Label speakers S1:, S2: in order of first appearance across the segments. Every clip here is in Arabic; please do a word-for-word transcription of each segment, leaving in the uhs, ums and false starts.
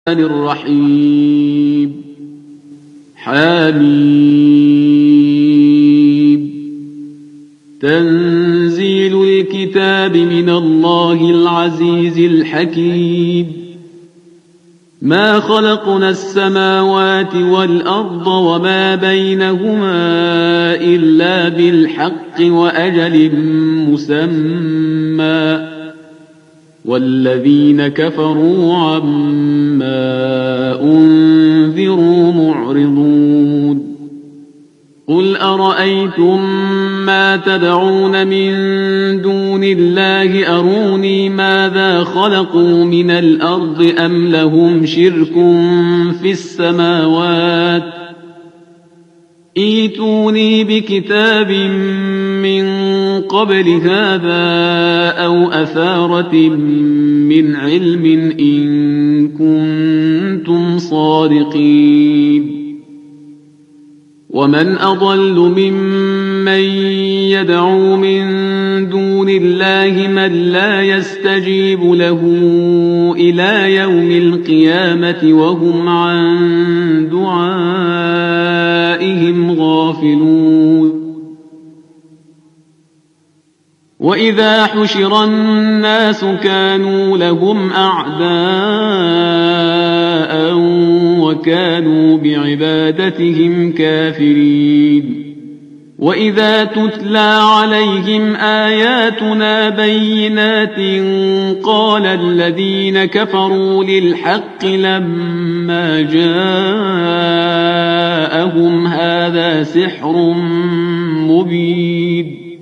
S1: الرحيم حميم تنزيل الكتاب من الله العزيز الحكيم ما خلقنا السماوات والأرض وما بينهما إلا بالحق وأجل مسمى والذين كفروا عما أنذروا معرضون قل أرأيتم ما تدعون من دون الله أروني ماذا خلقوا من الأرض أم لهم شرك في السماوات ائتوني بكتاب من قبل هذا أو أثارة من علم إن كنتم صادقين ومن أضل ممن يدعو من دون الله من لا يستجيب له إلى يوم القيامة وهم عن دعائهم غافلون وإذا حشر الناس كانوا لهم أعداء وكانوا بعبادتهم كافرين وإذا تتلى عليهم آياتنا بينات قال الذين كفروا للحق لما جاءهم هذا سحر مبين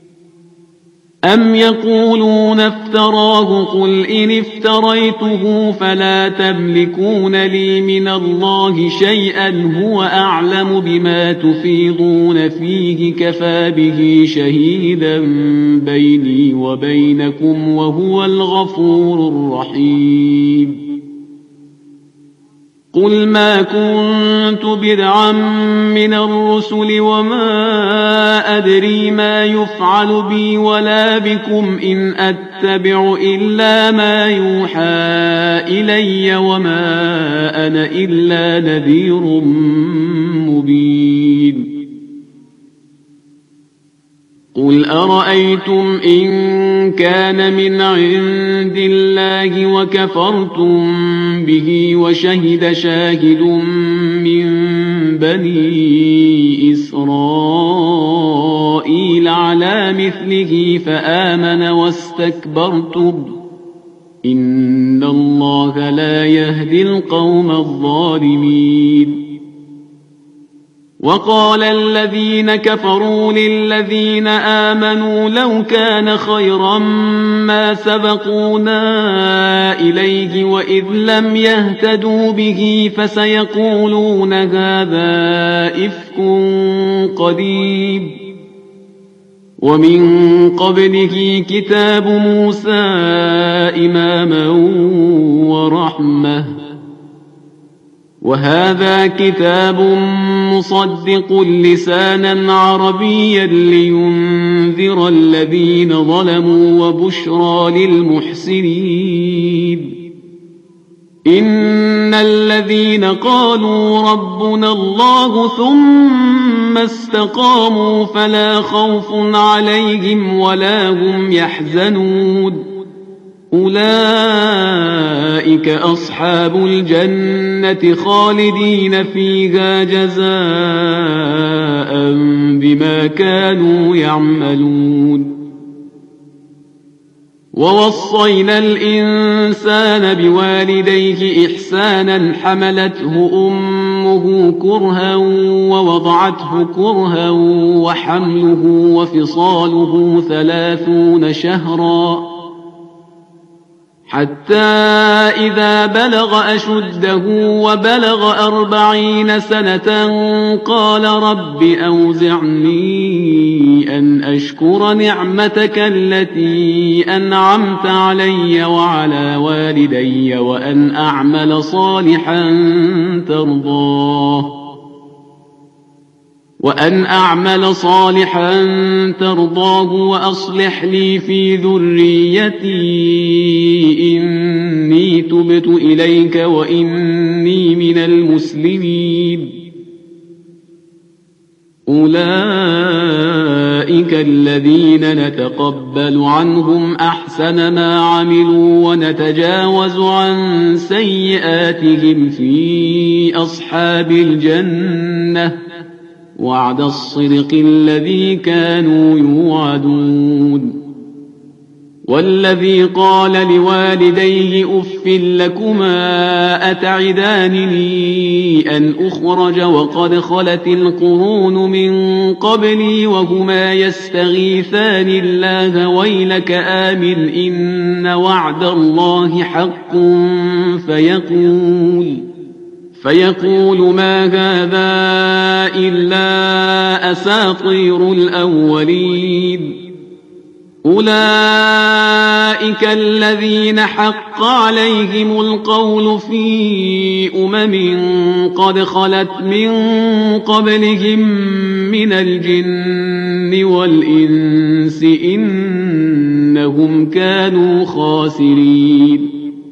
S1: أم يقولون افتراه قل إن افتريته فلا تملكون لي من الله شيئا هو أعلم بما تفيضون فيه كفى به شهيدا بيني وبينكم وهو الغفور الرحيم قل ما كنت بدعا من الرسل وما أدري ما يفعل بي ولا بكم إن أتبع إلا ما يوحى إلي وما أنا إلا نذير مبين قل أرأيتم إن كان من عند الله وكفرتم به وشهد شاهد من بني إسرائيل على مثله فآمن واستكبرتم إن الله لا يهدي القوم الظالمين وقال الذين كفروا للذين آمنوا لو كان خيرا ما سبقونا إليه وإذ لم يهتدوا به فسيقولون هذا إفك قديم ومن قبله كتاب موسى إماما ورحمة وهذا كتاب مصدق لسانا عربيا لينذر الذين ظلموا وبشرى للمحسنين إن الذين قالوا ربنا الله ثم استقاموا فلا خوف عليهم ولا هم يحزنون أولئك أصحاب الجنة خالدين فيها جزاء بما كانوا يعملون ووصينا الإنسان بوالديه إحسانا حملته أمه كرها ووضعته كرها وحمله وفصاله ثلاثون شهرا حتى إذا بلغ أشده وبلغ أربعين سنة قال رب أوزعني أن أشكر نعمتك التي أنعمت علي وعلى والدي وأن أعمل صالحا ترضاه وأن أعمل صالحا ترضاه وأصلح لي في ذريتي إني تبت إليك وإني من المسلمين. أولئك الذين نتقبل عنهم أحسن ما عملوا ونتجاوز عن سيئاتهم في أصحاب الجنة وعد الصدق الذي كانوا يوعدون. والذي قال لوالديه أف لكما أتعدانني أن أخرج وقد خلت القرون من قبلي وهما يستغيثان الله ويلك آمن إن وعد الله حق فيقول فيقول ما هذا إلا أساطير الأولين. أولئك الذين حق عليهم القول في أمم قد خلت من قبلهم من الجن والإنس إنهم كانوا خاسرين.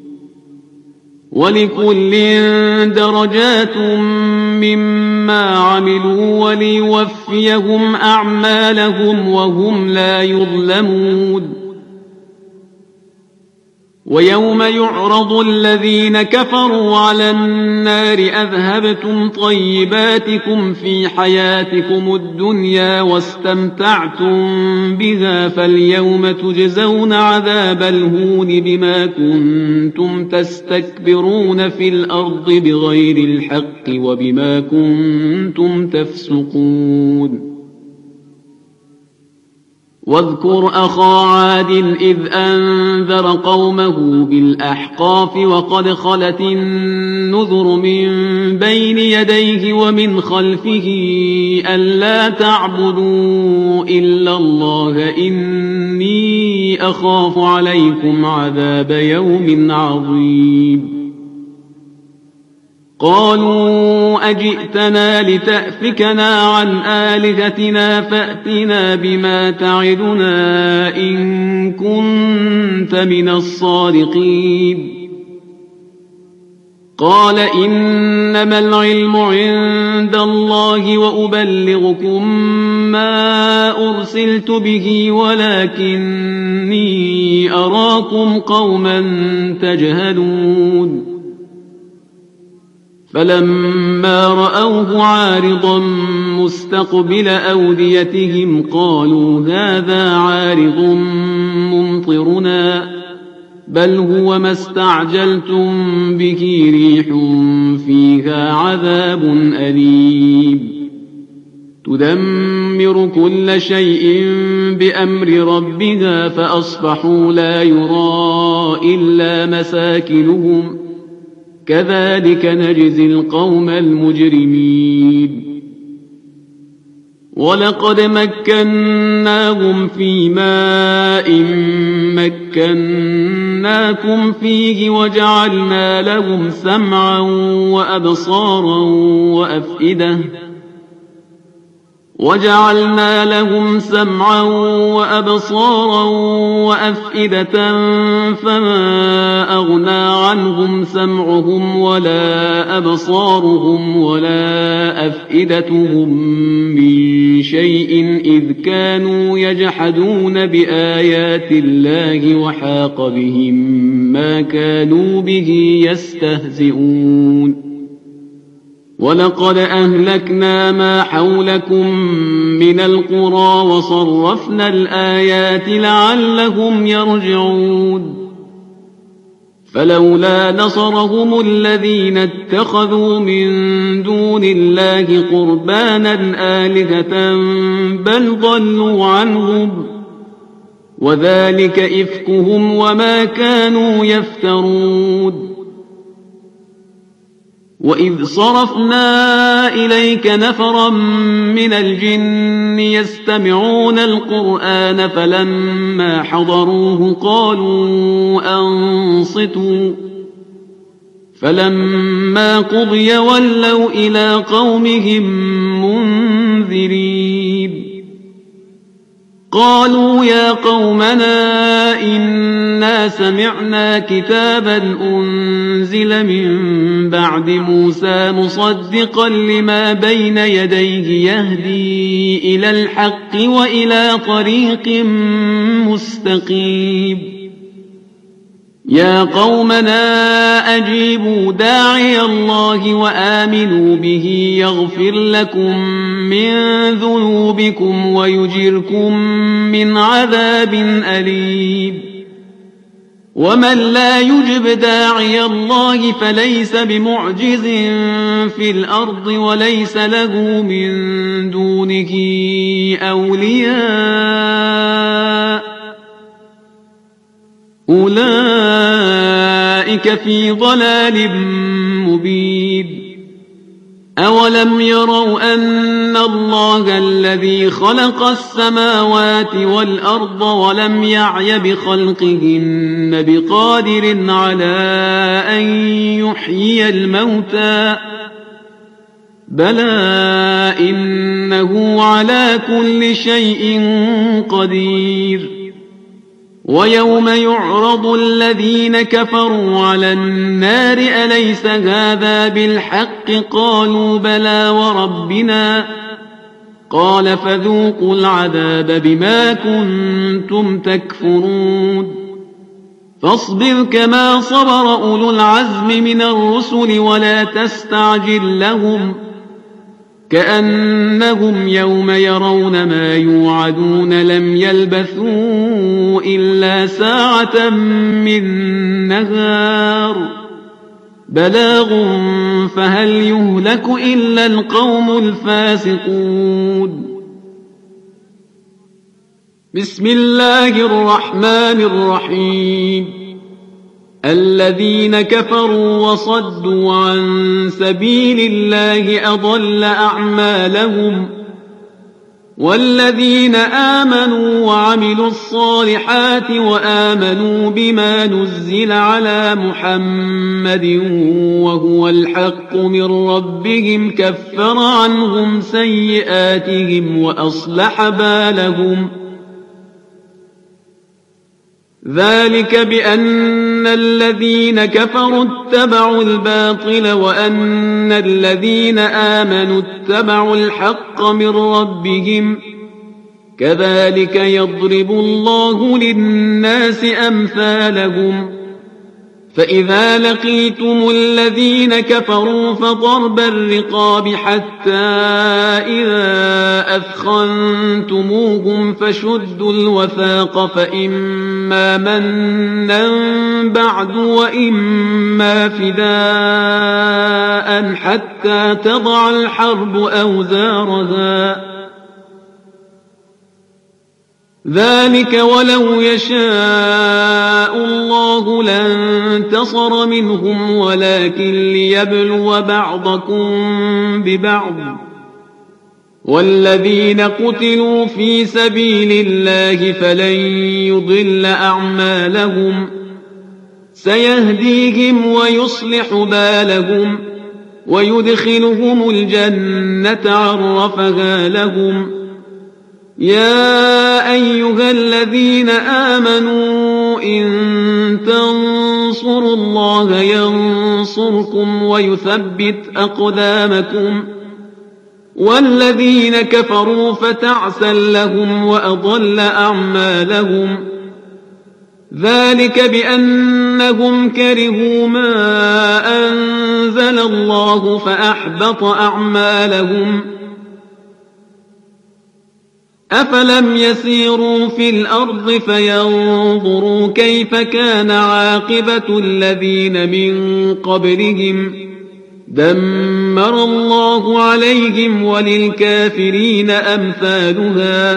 S1: ولكل درجات مما عملوا وليوفيهم أعمالهم وهم لا يظلمون. ويوم يعرض الذين كفروا على النار أذهبتم طيباتكم في حياتكم الدنيا واستمتعتم بها فاليوم تجزون عذاب الهون بما كنتم تستكبرون في الأرض بغير الحق وبما كنتم تفسقون. واذكر أخا عاد إذ أنذر قومه بالأحقاف وقد خلت النذر من بين يديه ومن خلفه ألا تعبدوا إلا الله إني أخاف عليكم عذاب يوم عظيم. قالوا أجئتنا لتأفكنا عن آلهتنا فأتنا بما تعدنا إن كنت من الصادقين. قال إنما العلم عند الله وأبلغكم ما أرسلت به ولكني أراكم قوما تجهلون. فلما رأوه عارضا مستقبل أوديتهم قالوا هذا عارض ممطرنا بل هو ما استعجلتم به ريح فيها عذاب أليم تدمر كل شيء بأمر ربها فأصبحوا لا يرى إلا مساكنهم كذلك نجزي القوم المجرمين. ولقد مكناهم في ماء مكناكم فيه وجعلنا لهم سمعا وأبصارا وأفئدة وجعلنا لهم سمعا وأبصارا وأفئدة فما أغنى عنهم سمعهم ولا أبصارهم ولا أفئدتهم من شيء إذ كانوا يجحدون بآيات الله وحاق بهم ما كانوا به يستهزئون. ولقد أهلكنا ما حولكم من القرى وصرفنا الآيات لعلهم يرجعون. فلولا نصرهم الذين اتخذوا من دون الله قربانا آلهة بل ضلوا عنهم وذلك إفكهم وما كانوا يفترون. وإذ صرفنا إليك نفرا من الجن يستمعون القرآن فلما حضروه قالوا أنصتوا فلما قضي ولوا إلى قومهم منذرين قالوا يا قومنا إنا سمعنا كتابا أنزل من بعد موسى مصدقا لما بين يديه يهدي إلى الحق وإلى طريق مستقيم يا قومنا أجيبوا داعي الله وآمنوا به يغفر لكم من ذنوبكم ويجركم من عذاب أليم ومن لا يجب داعي الله فليس بمعجز في الأرض وليس له من دونه أولياء أولئك في ضلال مبين أولم يروا أن الله الذي خلق السماوات والأرض ولم يعي بخلقهن بقادر على أن يحيي الموتى بلى إنه على كل شيء قدير ويوم يعرض الذين كفروا على النار أليس هذا بالحق قالوا بلى وربنا قال فذوقوا العذاب بما كنتم تكفرون فاصبر كما صبر أولو العزم من الرسل ولا تستعجل لهم كأنهم يوم يرون ما يوعدون لم يلبثوا إلا ساعة من نهار بلاغ فهل يهلك إلا القوم الفاسقون بسم الله الرحمن الرحيم الذين كفروا وصدوا عن سبيل الله أضل أعمالهم والذين آمنوا وعملوا الصالحات وآمنوا بما نزل على محمد وهو الحق من ربهم كفر عنهم سيئاتهم وأصلح بالهم ذلك بأن الذين كفروا اتبعوا الباطل وأن الذين آمنوا اتبعوا الحق من ربهم كذلك يضرب الله للناس أمثالهم فإذا لقيتم الذين كفروا فضرب الرقاب حتى إذا أثخنتموهم فشدوا الوثاق فإما منا بعد وإما فداء حتى تضع الحرب أوزارها ذلك ولو يشاء الله لانتصر منهم ولكن ليبلو بعضكم ببعض والذين قتلوا في سبيل الله فلن يضل أعمالهم سيهديهم ويصلح بالهم ويدخلهم الجنة عرفها لهم يا أيها الذين آمنوا إن تنصروا الله ينصركم ويثبت أقدامكم والذين كفروا فتعسا لهم وأضل أعمالهم ذلك بأنهم كرهوا ما أنزل الله فأحبط أعمالهم أفلم يسيروا في الأرض فينظروا كيف كان عاقبة الذين من قبلهم دمر الله عليهم وللكافرين أمثالها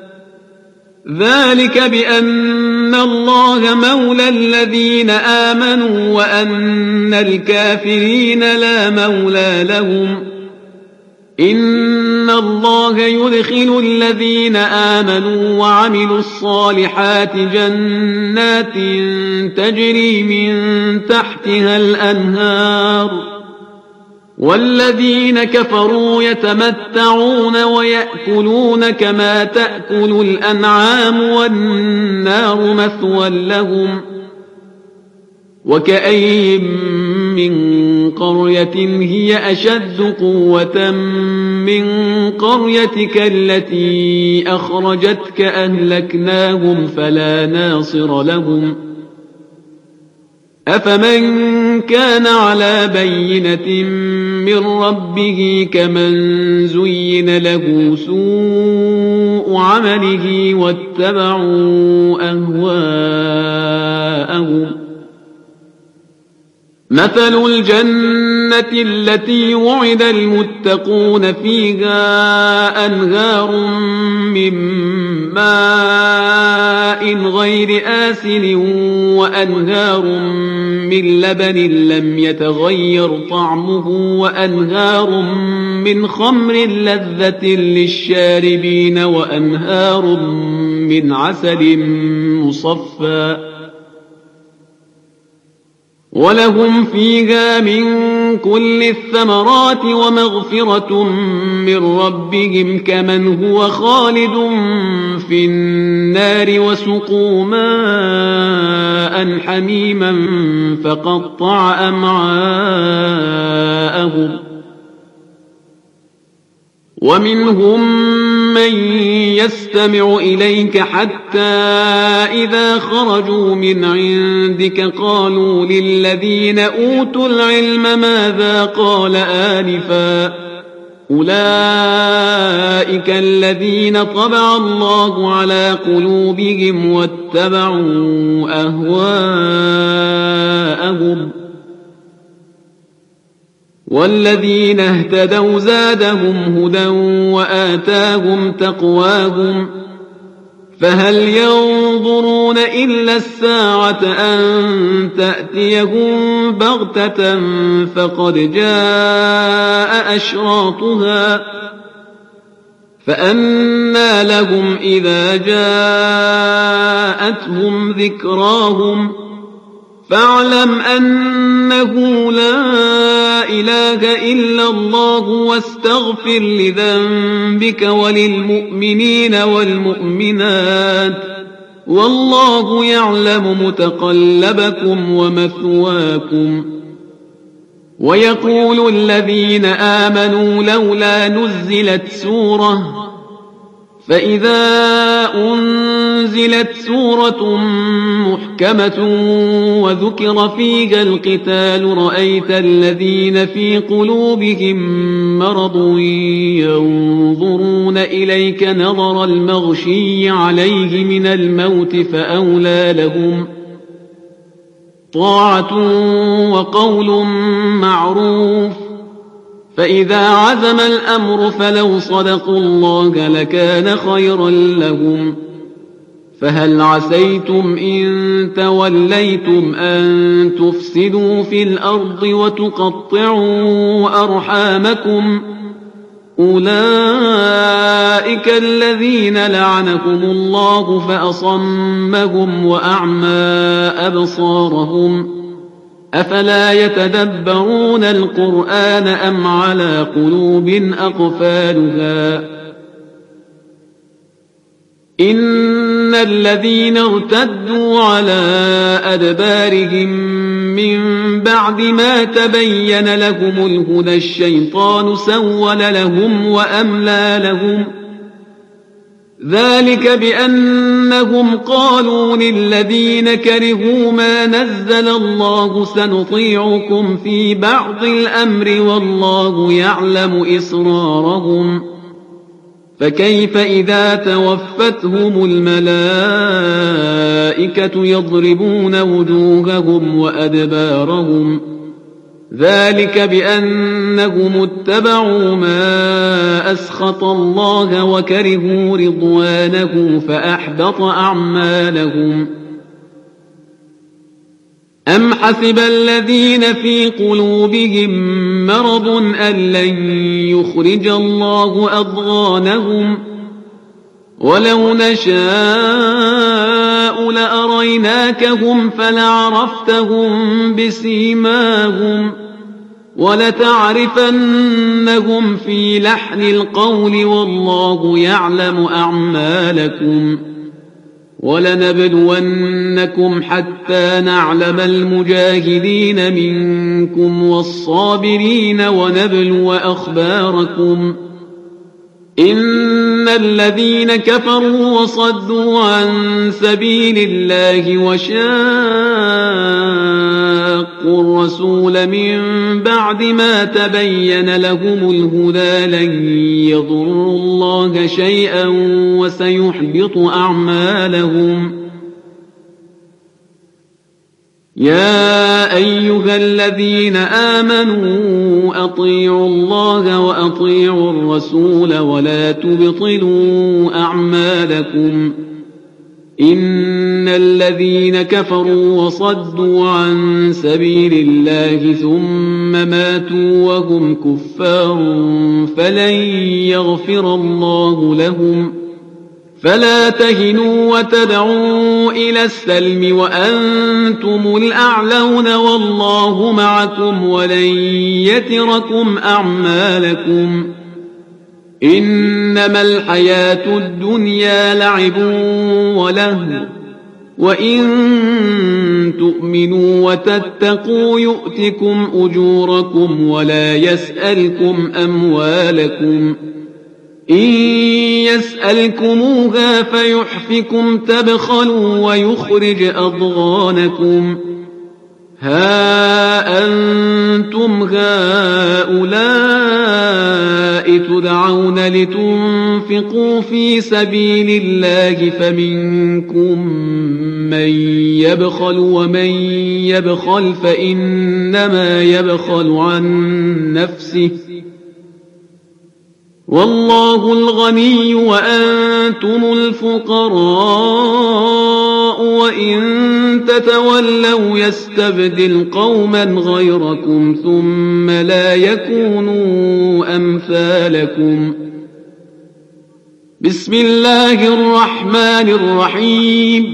S1: ذلك بأن الله مولى الذين آمنوا وأن الكافرين لا مولى لهم إن الله يدخل الذين آمنوا وعملوا الصالحات جنات تجري من تحتها الأنهار والذين كفروا يتمتعون ويأكلون كما تأكل الأنعام والنار مثوى لهم وكأي من قرية هي أشد قوة من قريتك التي أخرجتك أهلكناهم فلا ناصر لهم أفمن كان على بينة من ربه كمن زين له سوء عمله واتبعوا أهواءهم مثل الجنة التي وعد المتقون فيها أنهار من ماء غير آسن وأنهار من لبن لم يتغير طعمه وأنهار من خمر لذة للشاربين وأنهار من عسل مصفى ولهم فيها من كل الثمرات ومغفرة من ربهم كمن هو خالد في النار وسقوا ماء حميما فقطع أمعاءهم ومنهم من يستمع إليك حتى إذا خرجوا من عندك قالوا للذين أوتوا العلم ماذا قال آنفا أولئك الذين طبع الله على قلوبهم واتبعوا أهواءهم والذين اهتدوا زادهم هدى وآتاهم تقواهم فهل ينظرون إلا الساعة أن تأتيهم بغتة فقد جاء أشراطها فأنى لهم إذا جاءتهم ذكراهم فاعلم أنه لا إله إلا الله واستغفر لذنبك وللمؤمنين والمؤمنات والله يعلم متقلبكم ومثواكم ويقول الذين آمنوا لولا نزلت سورة فإذا أنزلت سورة محكمة وذكر فيها القتال رأيت الذين في قلوبهم مرض ينظرون إليك نظر المغشي عليه من الموت فأولى لهم طاعة وقول معروف فإذا عزم الأمر فلو صدقوا الله لكان خيرا لهم فهل عسيتم إن توليتم أن تفسدوا في الأرض وتقطعوا أرحامكم أولئك الذين لعنهم الله فأصمهم وأعمى أبصارهم أفلا يتدبرون القرآن أم على قلوب أقفالها إن الذين ارتدوا على أدبارهم من بعد ما تبين لهم الهدى الشيطان سول لهم وأملى لهم ذلك بأنهم قالوا للذين كرهوا ما نزل الله سنطيعكم في بعض الأمر والله يعلم إسرارهم فكيف إذا توفتهم الملائكة يضربون وجوههم وأدبارهم ذلك بأنهم اتبعوا ما أسخط الله وكرهوا رضوانه فأحبط أعمالهم أم حسب الذين في قلوبهم مرض أن لن يخرج الله أضغانهم ولو نشاء لأريناكهم فلعرفتهم بسيماهم ولتعرفنهم في لحن القول والله يعلم أعمالكم ولنبلونكم حتى نعلم المجاهدين منكم والصابرين ونبلو أخباركم إن الذين كفروا وصدوا عن سبيل الله وشاقوا الرسول من بعد ما تبين لهم الهدى لن يضروا الله شيئا وسيحبط أعمالهم يا أيها الذين آمنوا أطيعوا الله وأطيعوا الرسول ولا تبطلوا أعمالكم إن الذين كفروا وصدوا عن سبيل الله ثم ماتوا وهم كفار فلن يغفر الله لهم فلا تهنوا وتدعوا إلى السلم وأنتم الأعلون والله معكم ولن يتركم أعمالكم إنما الحياة الدنيا لعب ولهو وإن تؤمنوا وتتقوا يؤتكم أجوركم ولا يسألكم أموالكم إن يسألكموها فيحفكم تبخلوا ويخرج أضغانكم ها أنتم هؤلاء تدعون لتنفقوا في سبيل الله فمنكم من يبخل ومن يبخل فإنما يبخل عن نفسه والله الغني وأنتم الفقراء وإن تتولوا يستبدل قوما غيركم ثم لا يكونوا أمثالكم بسم الله الرحمن الرحيم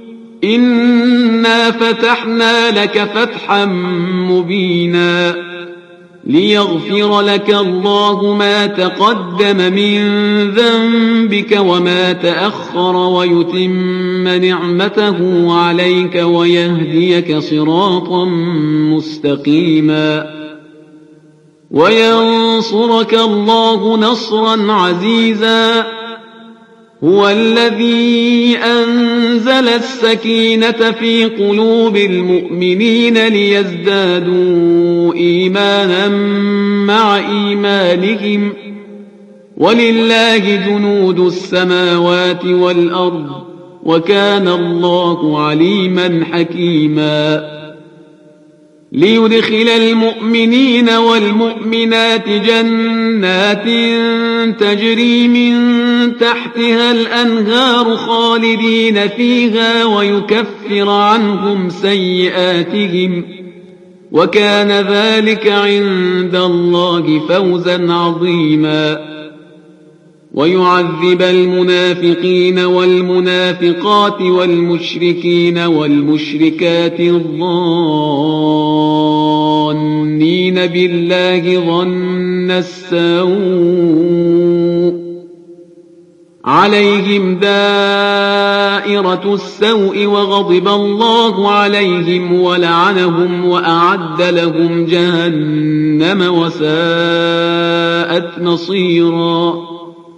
S1: إنا فتحنا لك فتحا مبينا ليغفر لك الله ما تقدم من ذنبك وما تأخر ويتم نعمته عليك ويهديك صراطا مستقيما وينصرك الله نصرا عزيزا هو الذي أنزل السكينة في قلوب المؤمنين ليزدادوا إيمانا مع إيمانهم ولله جنود السماوات والأرض وكان الله عليما حكيما ليدخل المؤمنين والمؤمنات جنات تجري من تحتها الأنهار خالدين فيها ويكفر عنهم سيئاتهم وكان ذلك عند الله فوزا عظيما ويعذب المنافقين والمنافقات والمشركين والمشركات الظانين بالله ظن السوء عليهم دائرة السوء وغضب الله عليهم ولعنهم وأعد لهم جهنم وساءت مصيرا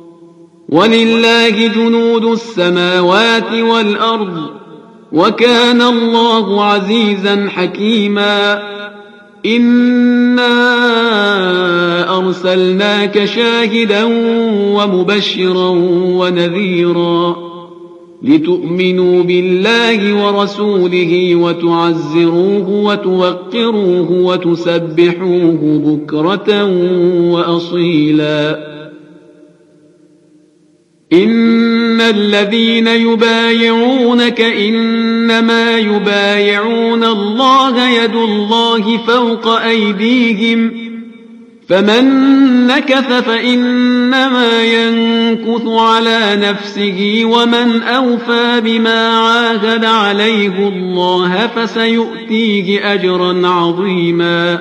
S1: ولله جنود السماوات والأرض وكان الله عزيزا حكيما إنا أرسلناك شاهدا ومبشرا ونذيرا لتؤمنوا بالله ورسوله وتعزروه وتوقروه وتسبحوه بكرة وأصيلا إن الذين يبايعونك إنما يبايعون الله يد الله فوق أيديهم فمن نكث فإنما ينكث على نفسه ومن أوفى بما عاهد عليه الله فسيؤتيه أجرا عظيما.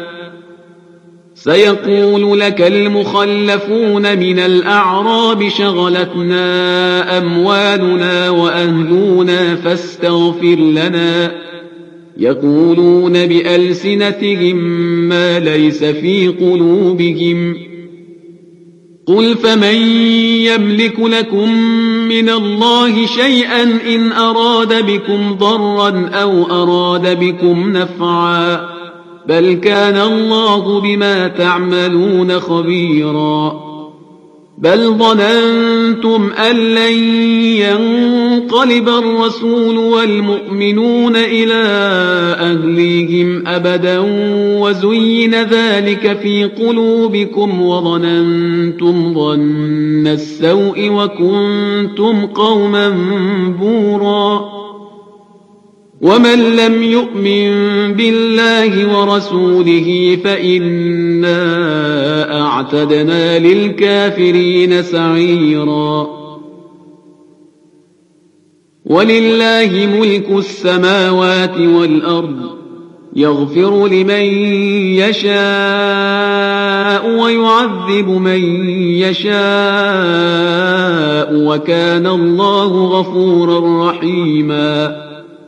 S1: سيقول لك المخلفون من الأعراب شغلتنا أموالنا وأهلنا فاستغفر لنا يقولون بألسنتهم ما ليس في قلوبهم قل فمن يملك لكم من الله شيئا إن أراد بكم ضرا أو أراد بكم نفعا بل كان الله بما تعملون خبيرا. بل ظننتم أن لن ينقلب الرسول والمؤمنون إلى أهليهم أبدا وزين ذلك في قلوبكم وظننتم ظن السوء وكنتم قوما بورا. ومن لم يؤمن بالله ورسوله فإنا أعتدنا للكافرين سعيرا. ولله ملك السماوات والأرض يغفر لمن يشاء ويعذب من يشاء وكان الله غفورا رحيما.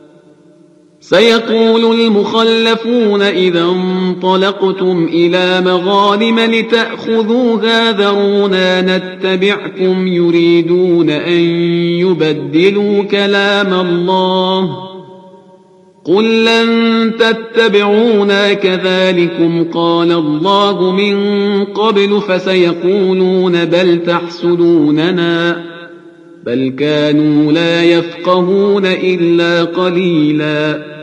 S1: سيقول المخلفون إذا انطلقتم إلى مغانم لتأخذوها ذرونا نتبعكم يريدون أن يبدلوا كلام الله قل لن تتبعونا كذلكم قال الله من قبل فسيقولون بل تحسدوننا بل كانوا لا يفقهون إلا قليلا.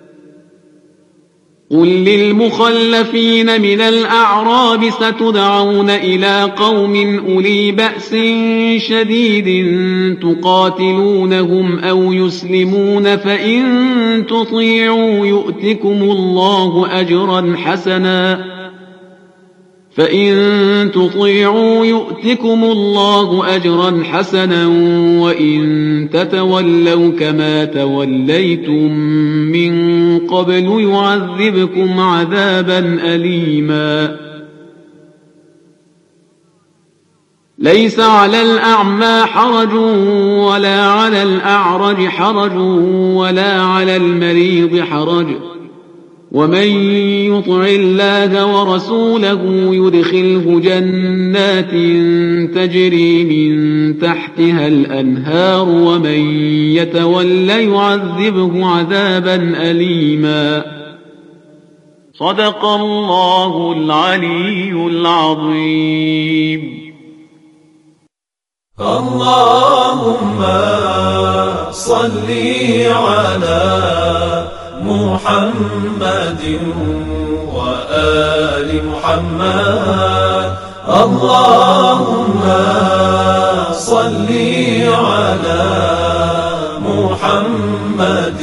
S1: قل للمخلفين من الأعراب ستدعون إلى قوم أولي بأس شديد تقاتلونهم أو يسلمون فإن تطيعوا يؤتكم الله أجرا حسنا فإن تطيعوا يؤتكم الله أجرا حسنا وإن تتولوا كما توليتم من قبل يعذبكم عذابا أليما. ليس على الأعمى حرج ولا على الأعرج حرج ولا على المريض حرج ومن يطع الله ورسوله يدخله جنات تجري من تحتها الأنهار ومن يتولى يعذبه عذابا أليما. صدق الله العلي العظيم.
S2: اللهم صل على محمد وآل محمد. اللهم صل على محمد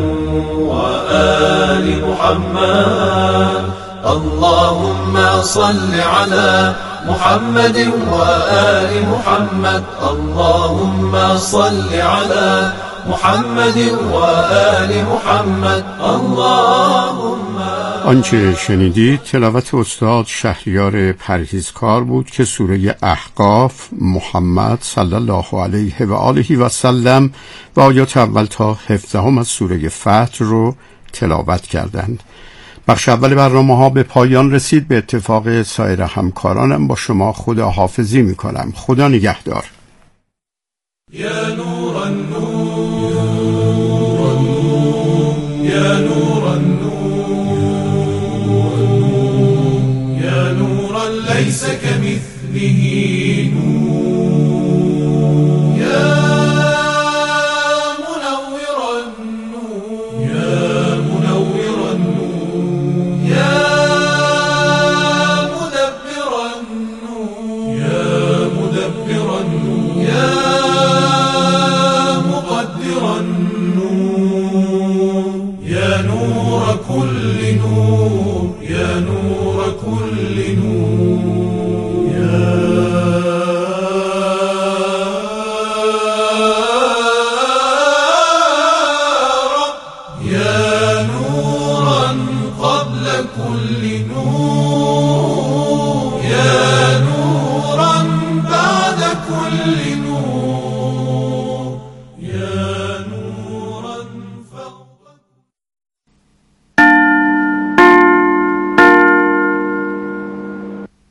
S2: وآل محمد. اللهم صل على محمد وآل محمد. اللهم صل على محمد وآل محمد. اللهم.
S3: آنچه شنیدید تلاوت استاد شهریار پرهیزکار بود که سوره احقاف، محمد صلی الله علیه و آله و سلم و آیات اول تا هفدهم از سوره فتح رو تلاوت کردند. بخش اول برنامه ها به پایان رسید. به اتفاق سایر همکارانم با شما خداحافظی می کنم. خدا نگهدار.
S2: یا نور النور یا نور النور یا نورا لیس کمثله نور یا